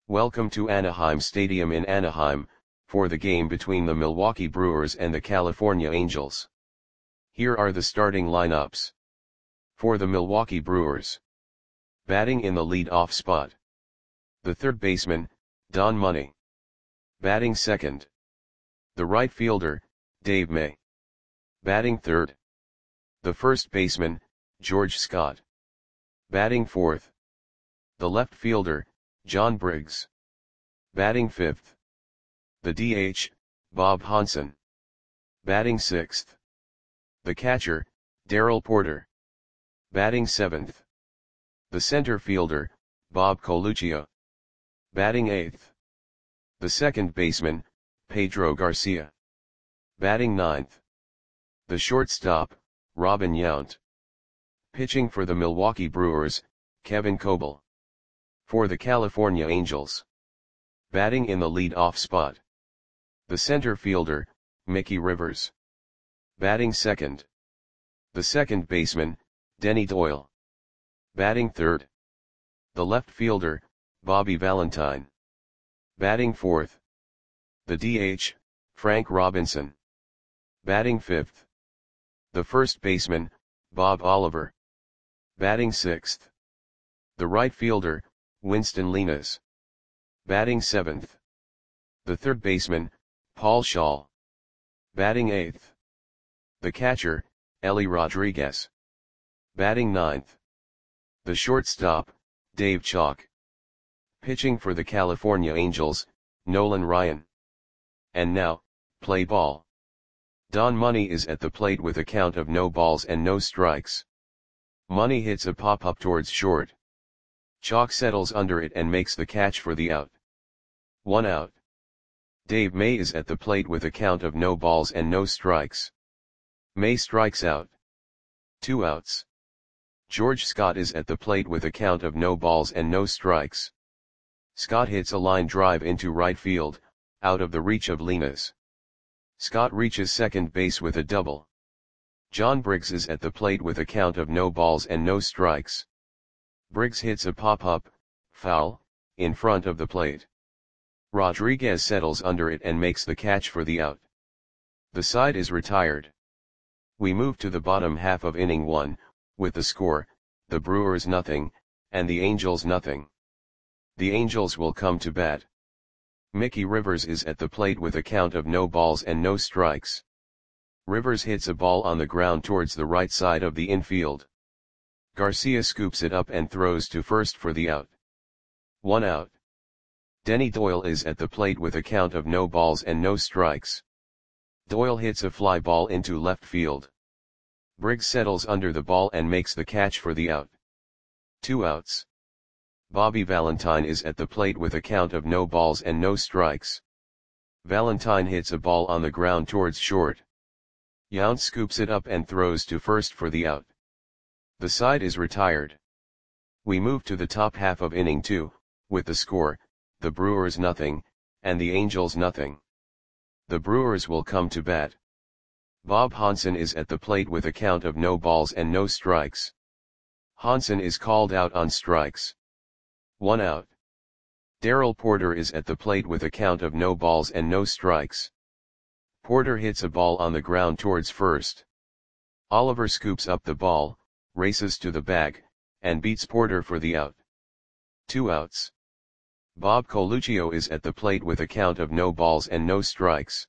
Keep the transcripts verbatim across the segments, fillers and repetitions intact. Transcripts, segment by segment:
Welcome to Anaheim Stadium in Anaheim, for the game between the Milwaukee Brewers and the California Angels. Here are the starting lineups. For the Milwaukee Brewers. Batting in the lead-off spot. The third baseman, Don Money. Batting second. The right fielder, Dave May. Batting third. The first baseman, George Scott. Batting fourth. The left fielder, John Briggs. Batting fifth. The D H, Bob Hansen. Batting sixth. The catcher, Darrell Porter. Batting seventh. The center fielder, Bob Coluccio. Batting eighth. The second baseman, Pedro Garcia. Batting ninth. The shortstop, Robin Yount. Pitching for the Milwaukee Brewers, Kevin Coble. For the California Angels. Batting in the lead-off spot. The center fielder, Mickey Rivers. Batting second. The second baseman, Denny Doyle. Batting third. The left fielder, Bobby Valentine. Batting fourth. The D H, Frank Robinson. Batting fifth. The first baseman, Bob Oliver. Batting sixth. The right fielder, Winston Linares. Batting seventh. The third baseman, Paul Shaw. Batting eighth. The catcher, Ellie Rodriguez. Batting ninth. The shortstop, Dave Chalk. Pitching for the California Angels, Nolan Ryan. And now, play ball. Don Money is at the plate with a count of no balls and no strikes. Money hits a pop-up towards short. Chalk settles under it and makes the catch for the out. One out. Dave May is at the plate with a count of no balls and no strikes. May strikes out. Two outs. George Scott is at the plate with a count of no balls and no strikes. Scott hits a line drive into right field, out of the reach of Linares. Scott reaches second base with a double. John Briggs is at the plate with a count of no balls and no strikes. Briggs hits a pop-up, foul, in front of the plate. Rodriguez settles under it and makes the catch for the out. The side is retired. We move to the bottom half of inning one, with the score, the Brewers nothing, and the Angels nothing. The Angels will come to bat. Mickey Rivers is at the plate with a count of no balls and no strikes. Rivers hits a ball on the ground towards the right side of the infield. Garcia scoops it up and throws to first for the out. One out. Denny Doyle is at the plate with a count of no balls and no strikes. Doyle hits a fly ball into left field. Briggs settles under the ball and makes the catch for the out. Two outs. Bobby Valentine is at the plate with a count of no balls and no strikes. Valentine hits a ball on the ground towards short. Yount scoops it up and throws to first for the out. The side is retired. We move to the top half of inning two, with the score, the Brewers nothing, and the Angels nothing. The Brewers will come to bat. Bob Hansen is at the plate with a count of no balls and no strikes. Hansen is called out on strikes. One out. Darrell Porter is at the plate with a count of no balls and no strikes. Porter hits a ball on the ground towards first. Oliver scoops up the ball, races to the bag, and beats Porter for the out. Two outs. Bob Coluccio is at the plate with a count of no balls and no strikes.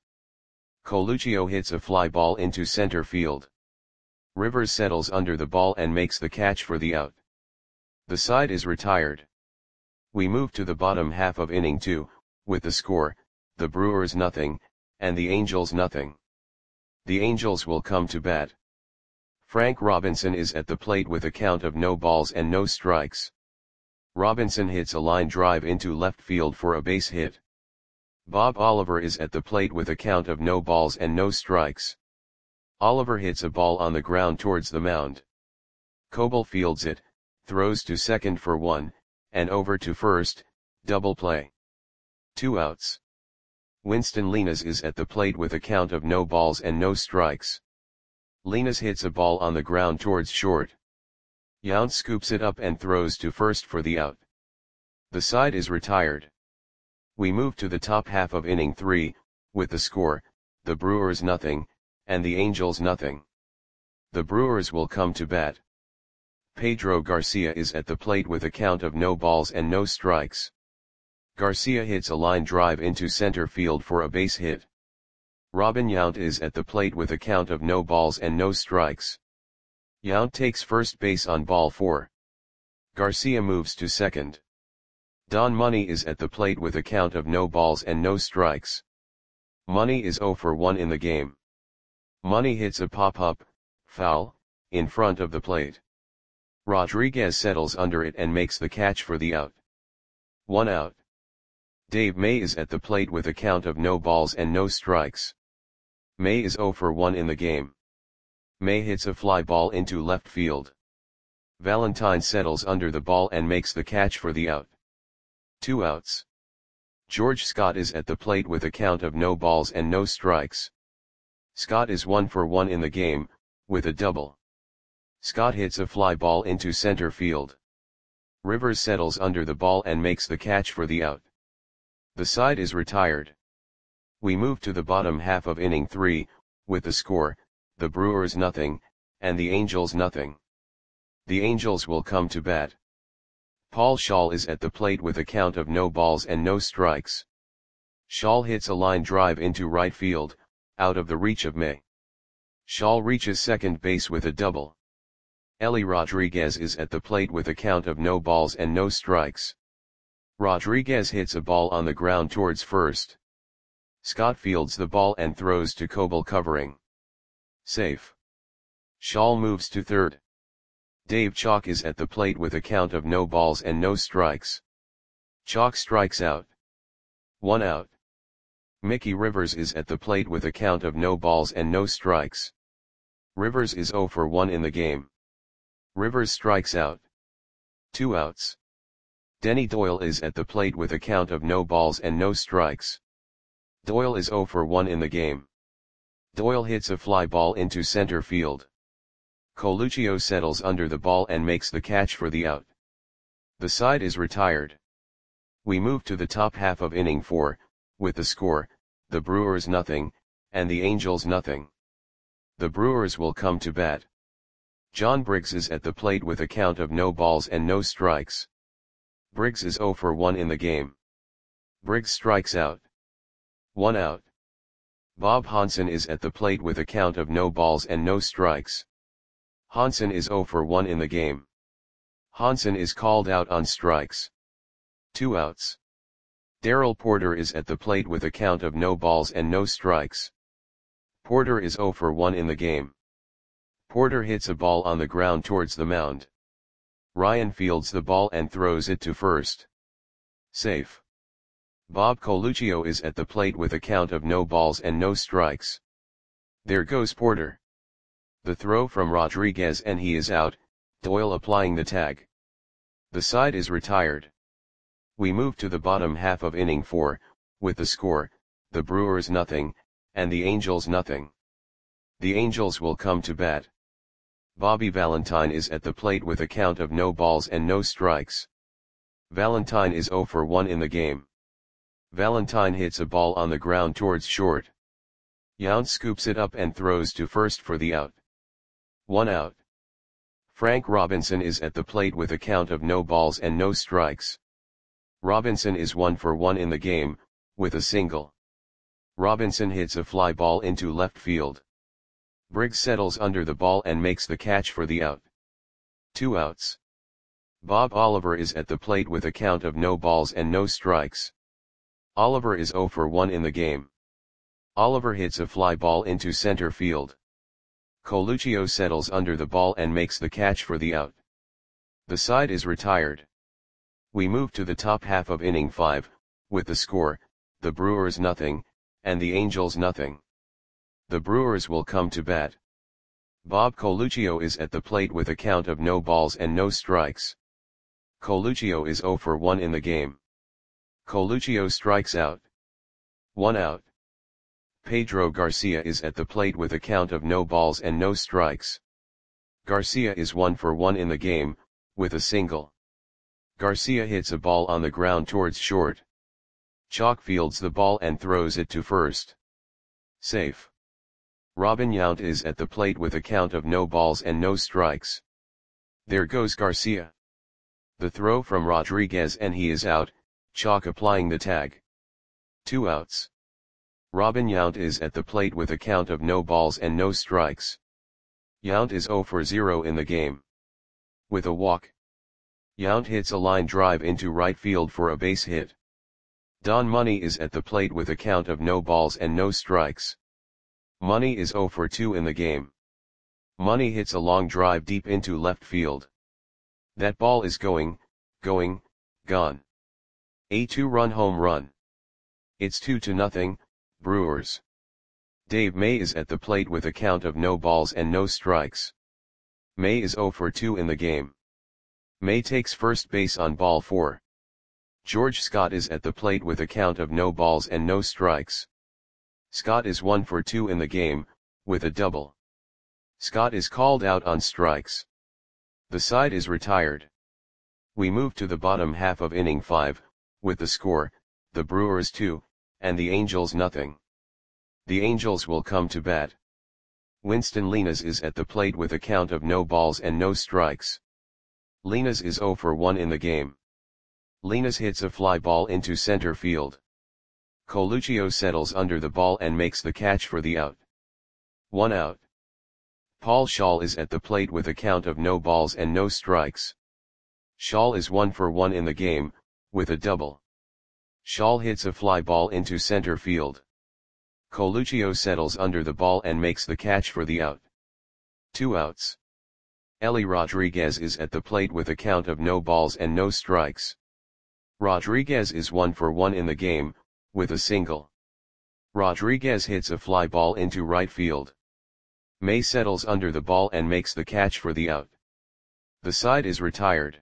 Coluccio hits a fly ball into center field. Rivers settles under the ball and makes the catch for the out. The side is retired. We move to the bottom half of inning two, with the score, the Brewers nothing, and the Angels nothing. The Angels will come to bat. Frank Robinson is at the plate with a count of no balls and no strikes. Robinson hits a line drive into left field for a base hit. Bob Oliver is at the plate with a count of no balls and no strikes. Oliver hits a ball on the ground towards the mound. Coble fields it, throws to second for one, and over to first, double play. Two outs. Winston Linares is at the plate with a count of no balls and no strikes. Linares hits a ball on the ground towards short. Yount scoops it up and throws to first for the out. The side is retired. We move to the top half of inning three, with the score, the Brewers nothing, and the Angels nothing. The Brewers will come to bat. Pedro Garcia is at the plate with a count of no balls and no strikes. Garcia hits a line drive into center field for a base hit. Robin Yount is at the plate with a count of no balls and no strikes. Yount takes first base on ball four. Garcia moves to second. Don Money is at the plate with a count of no balls and no strikes. Money is oh for one in the game. Money hits a pop-up, foul, in front of the plate. Rodriguez settles under it and makes the catch for the out. One out. Dave May is at the plate with a count of no balls and no strikes. May is oh for one in the game. May hits a fly ball into left field. Valentine settles under the ball and makes the catch for the out. Two outs. George Scott is at the plate with a count of no balls and no strikes. Scott is one for one in the game, with a double. Scott hits a fly ball into center field. Rivers settles under the ball and makes the catch for the out. The side is retired. We move to the bottom half of inning three, with the score, the Brewers nothing, and the Angels nothing. The Angels will come to bat. Paul Schaal is at the plate with a count of no balls and no strikes. Schaal hits a line drive into right field, out of the reach of May. Schaal reaches second base with a double. Ellie Rodriguez is at the plate with a count of no balls and no strikes. Rodriguez hits a ball on the ground towards first. Scott fields the ball and throws to Coble covering. Safe. Schaal moves to third. Dave Chalk is at the plate with a count of no balls and no strikes. Chalk strikes out. One out. Mickey Rivers is at the plate with a count of no balls and no strikes. Rivers is oh for one in the game. Rivers strikes out. Two outs. Denny Doyle is at the plate with a count of no balls and no strikes. Doyle is oh for one in the game. Doyle hits a fly ball into center field. Coluccio settles under the ball and makes the catch for the out. The side is retired. We move to the top half of inning four, with the score, the Brewers nothing, and the Angels nothing. The Brewers will come to bat. John Briggs is at the plate with a count of no balls and no strikes. Briggs is oh for one in the game. Briggs strikes out. One out. Bob Hansen is at the plate with a count of no balls and no strikes. Hansen is oh for one in the game. Hansen is called out on strikes. Two outs. Darrell Porter is at the plate with a count of no balls and no strikes. Porter is oh for one in the game. Porter hits a ball on the ground towards the mound. Ryan fields the ball and throws it to first. Safe. Bob Coluccio is at the plate with a count of no balls and no strikes. There goes Porter. The throw from Rodriguez and he is out, Doyle applying the tag. The side is retired. We move to the bottom half of inning four, with the score, the Brewers nothing, and the Angels nothing. The Angels will come to bat. Bobby Valentine is at the plate with a count of no balls and no strikes. Valentine is oh for one in the game. Valentine hits a ball on the ground towards short. Yount scoops it up and throws to first for the out. One out. Frank Robinson is at the plate with a count of no balls and no strikes. Robinson is one for one in the game, with a single. Robinson hits a fly ball into left field. Briggs settles under the ball and makes the catch for the out. Two outs. Bob Oliver is at the plate with a count of no balls and no strikes. Oliver is oh for one in the game. Oliver hits a fly ball into center field. Coluccio settles under the ball and makes the catch for the out. The side is retired. We move to the top half of inning five, with the score, the Brewers nothing, and the Angels nothing. The Brewers will come to bat. Bob Coluccio is at the plate with a count of no balls and no strikes. Coluccio is oh for one in the game. Coluccio strikes out. One out. Pedro Garcia is at the plate with a count of no balls and no strikes. Garcia is one for one in the game, with a single. Garcia hits a ball on the ground towards short. Chalk fields the ball and throws it to first. Safe. Robin Yount is at the plate with a count of no balls and no strikes. There goes Garcia. The throw from Rodriguez and he is out, Chalk applying the tag. Two outs. Robin Yount is at the plate with a count of no balls and no strikes. Yount is zero for zero in the game. With a walk, Yount hits a line drive into right field for a base hit. Don Money is at the plate with a count of no balls and no strikes. Money is zero for two in the game. Money hits a long drive deep into left field. That ball is going, going, gone. A two-run home run. It's two to nothing, Brewers. Dave May is at the plate with a count of no balls and no strikes. May is zero for two in the game. May takes first base on ball four. George Scott is at the plate with a count of no balls and no strikes. Scott is one for two in the game, with a double. Scott is called out on strikes. The side is retired. We move to the bottom half of inning five, with the score, the Brewers two, and the Angels nothing. The Angels will come to bat. Winston Linares is at the plate with a count of no balls and no strikes. Linares is zero for one in the game. Linares hits a fly ball into center field. Coluccio settles under the ball and makes the catch for the out. One out. Paul Schaal is at the plate with a count of no balls and no strikes. Schaal is one for one in the game, with a double. Schaal hits a fly ball into center field. Coluccio settles under the ball and makes the catch for the out. Two outs. Ellie Rodriguez is at the plate with a count of no balls and no strikes. Rodriguez is one for one in the game, with a single. Rodriguez hits a fly ball into right field. May settles under the ball and makes the catch for the out. The side is retired.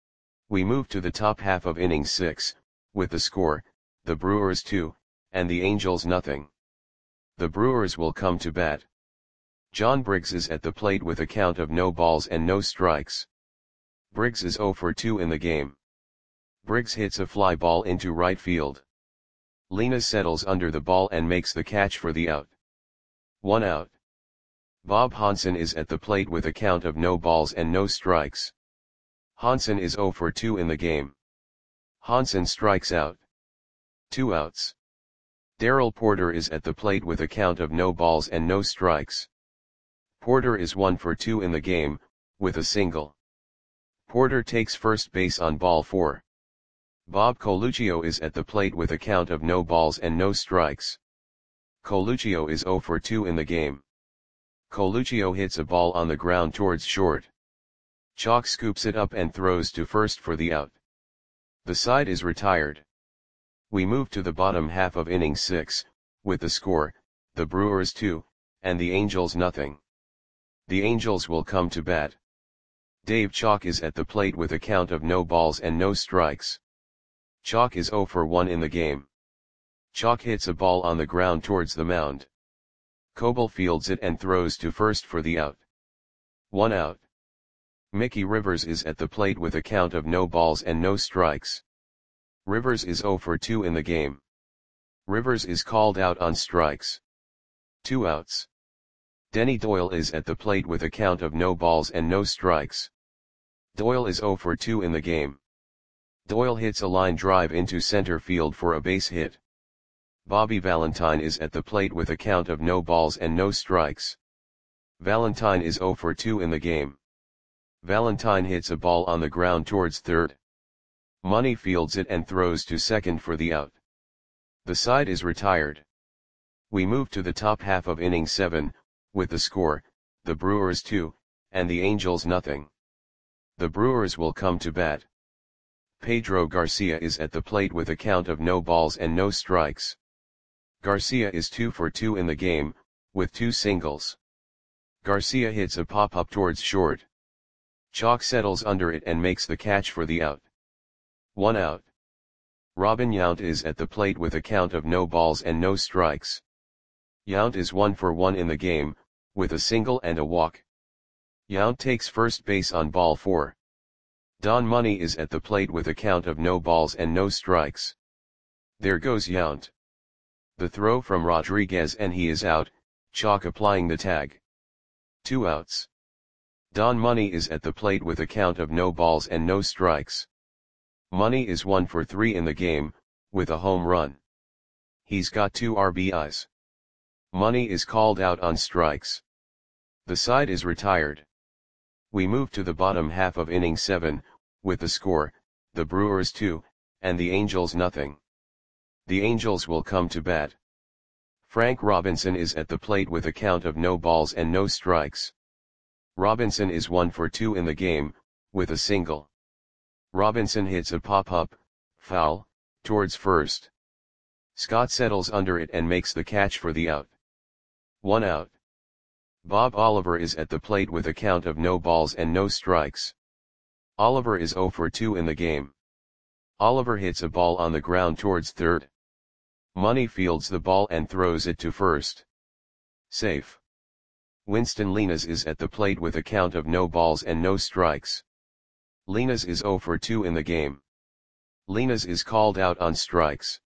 We move to the top half of inning six, with the score, the Brewers two, and the Angels nothing. The Brewers will come to bat. John Briggs is at the plate with a count of no balls and no strikes. Briggs is zero for two in the game. Briggs hits a fly ball into right field. Linares settles under the ball and makes the catch for the out. One out. Bob Hansen is at the plate with a count of no balls and no strikes. Hansen is zero for two in the game. Hansen strikes out. Two outs. Darrell Porter is at the plate with a count of no balls and no strikes. Porter is one for two in the game, with a single. Porter takes first base on ball four. Bob Coluccio is at the plate with a count of no balls and no strikes. Coluccio is zero for two in the game. Coluccio hits a ball on the ground towards short. Chalk scoops it up and throws to first for the out. The side is retired. We move to the bottom half of inning six, with the score, the Brewers two, and the Angels nothing. The Angels will come to bat. Dave Chalk is at the plate with a count of no balls and no strikes. Chalk is zero for one in the game. Chalk hits a ball on the ground towards the mound. Coble fields it and throws to first for the out. One out. Mickey Rivers is at the plate with a count of no balls and no strikes. Rivers is zero for two in the game. Rivers is called out on strikes. Two outs. Denny Doyle is at the plate with a count of no balls and no strikes. Doyle is zero for two in the game. Doyle hits a line drive into center field for a base hit. Bobby Valentine is at the plate with a count of no balls and no strikes. Valentine is zero for two in the game. Valentine hits a ball on the ground towards third. Money fields it and throws to second for the out. The side is retired. We move to the top half of inning seven, with the score, the Brewers two, and the Angels nothing. The Brewers will come to bat. Pedro Garcia is at the plate with a count of no balls and no strikes. Garcia is two for two in the game, with two singles. Garcia hits a pop-up towards short. Chalk settles under it and makes the catch for the out. One out. Robin Yount is at the plate with a count of no balls and no strikes. Yount is one for one in the game, with a single and a walk. Yount takes first base on ball four. Don Money is at the plate with a count of no balls and no strikes. There goes Yount. The throw from Rodriguez and he is out, Chalk applying the tag. Two outs. Don Money is at the plate with a count of no balls and no strikes. Money is one for three in the game, with a home run. He's got two R B Is. Money is called out on strikes. The side is retired. We move to the bottom half of inning seven, with the score, the Brewers two, and the Angels nothing. The Angels will come to bat. Frank Robinson is at the plate with a count of no balls and no strikes. Robinson is one for two in the game, with a single. Robinson hits a pop-up, foul, towards first. Scott settles under it and makes the catch for the out. One out. Bob Oliver is at the plate with a count of no balls and no strikes. Oliver is zero for two in the game. Oliver hits a ball on the ground towards third. Money fields the ball and throws it to first. Safe. Winston Linares is at the plate with a count of no balls and no strikes. Linares is zero for two in the game. Linares is called out on strikes.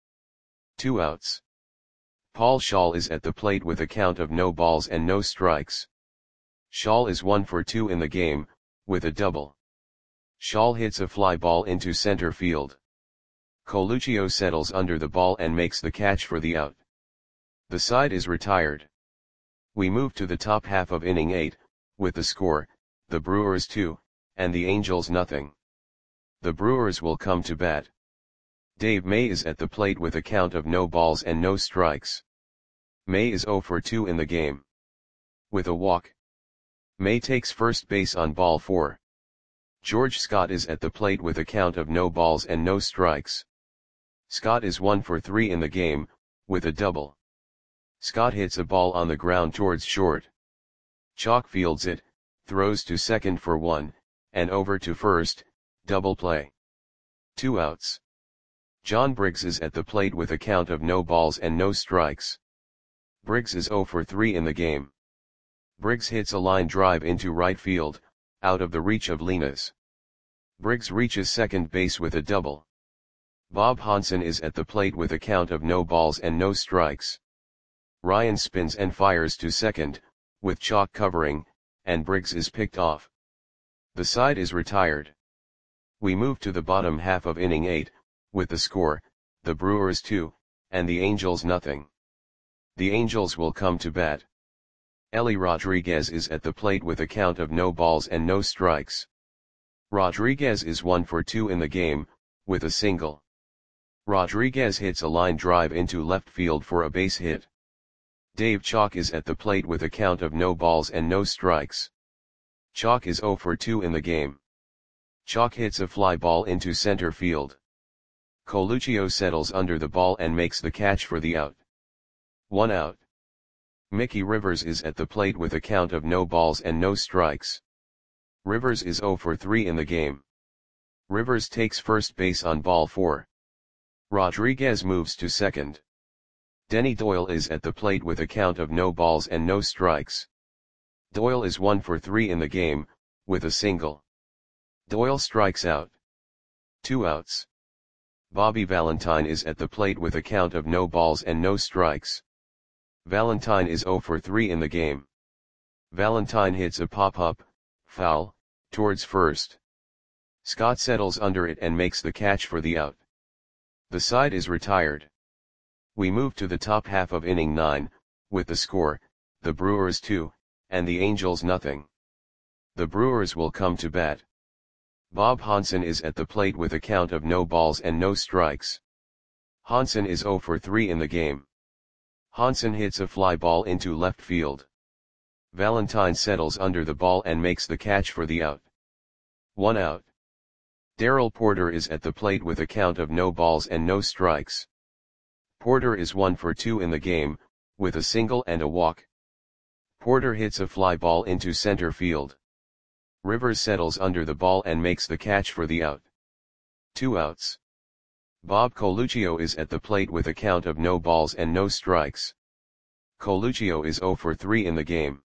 Two outs. Paul Schall is at the plate with a count of no balls and no strikes. Schall is one for two in the game, with a double. Schall hits a fly ball into center field. Coluccio settles under the ball and makes the catch for the out. The side is retired. We move to the top half of inning eight, with the score, the Brewers two, and the Angels nothing. The Brewers will come to bat. Dave May is at the plate with a count of no balls and no strikes. May is zero for two in the game. With a walk. May takes first base on ball four. George Scott is at the plate with a count of no balls and no strikes. Scott is one for three in the game, with a double. Scott hits a ball on the ground towards short. Chalk fields it, throws to second for one, and over to first, double play. Two outs. John Briggs is at the plate with a count of no balls and no strikes. Briggs is zero for three in the game. Briggs hits a line drive into right field, out of the reach of Linares. Briggs reaches second base with a double. Bob Hansen is at the plate with a count of no balls and no strikes. Ryan spins and fires to second, with Chalk covering, and Briggs is picked off. The side is retired. We move to the bottom half of inning eight, with the score, the Brewers two, and the Angels nothing. The Angels will come to bat. Ellie Rodriguez is at the plate with a count of no balls and no strikes. Rodriguez is one for two in the game, with a single. Rodriguez hits a line drive into left field for a base hit. Dave Chalk is at the plate with a count of no balls and no strikes. Chalk is zero for two in the game. Chalk hits a fly ball into center field. Coluccio settles under the ball and makes the catch for the out. One out. Mickey Rivers is at the plate with a count of no balls and no strikes. Rivers is zero for three in the game. Rivers takes first base on ball four. Rodriguez moves to second. Denny Doyle is at the plate with a count of no balls and no strikes. Doyle is one for three in the game, with a single. Doyle strikes out. Two outs. Bobby Valentine is at the plate with a count of no balls and no strikes. Valentine is zero for three in the game. Valentine hits a pop-up, foul, towards first. Scott settles under it and makes the catch for the out. The side is retired. We move to the top half of inning nine, with the score, the Brewers two, and the Angels nothing. The Brewers will come to bat. Bob Hansen is at the plate with a count of no balls and no strikes. Hansen is zero for three in the game. Hansen hits a fly ball into left field. Valentine settles under the ball and makes the catch for the out. One out. Darrell Porter is at the plate with a count of no balls and no strikes. Porter is one for two in the game, with a single and a walk. Porter hits a fly ball into center field. Rivers settles under the ball and makes the catch for the out. Two outs. Bob Coluccio is at the plate with a count of no balls and no strikes. Coluccio is zero for three in the game.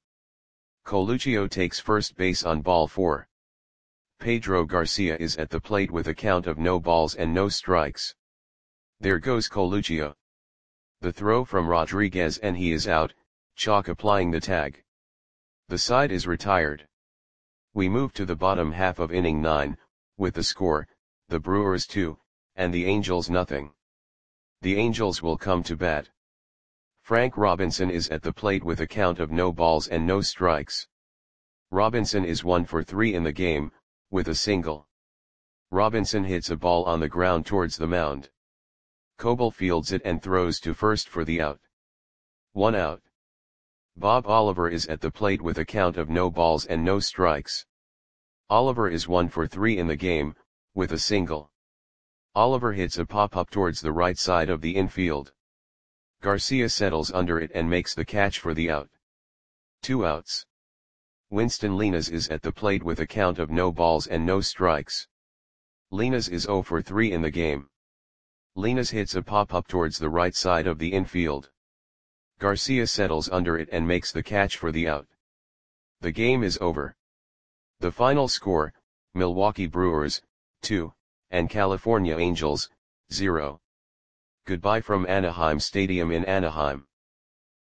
Coluccio takes first base on ball four. Pedro Garcia is at the plate with a count of no balls and no strikes. There goes Coluccia. The throw from Rodriguez and he is out, Chalk applying the tag. The side is retired. We move to the bottom half of inning nine, with the score, the Brewers two, and the Angels nothing. The Angels will come to bat. Frank Robinson is at the plate with a count of no balls and no strikes. Robinson is one for three in the game, with a single. Robinson hits a ball on the ground towards the mound. Coble fields it and throws to first for the out. One out. Bob Oliver is at the plate with a count of no balls and no strikes. Oliver is one for three in the game, with a single. Oliver hits a pop-up towards the right side of the infield. Garcia settles under it and makes the catch for the out. Two outs. Winston Linares is at the plate with a count of no balls and no strikes. Linares is zero for three in the game. Linares hits a pop-up towards the right side of the infield. Garcia settles under it and makes the catch for the out. The game is over. The final score, Milwaukee Brewers, two, and California Angels, zero. Goodbye from Anaheim Stadium in Anaheim.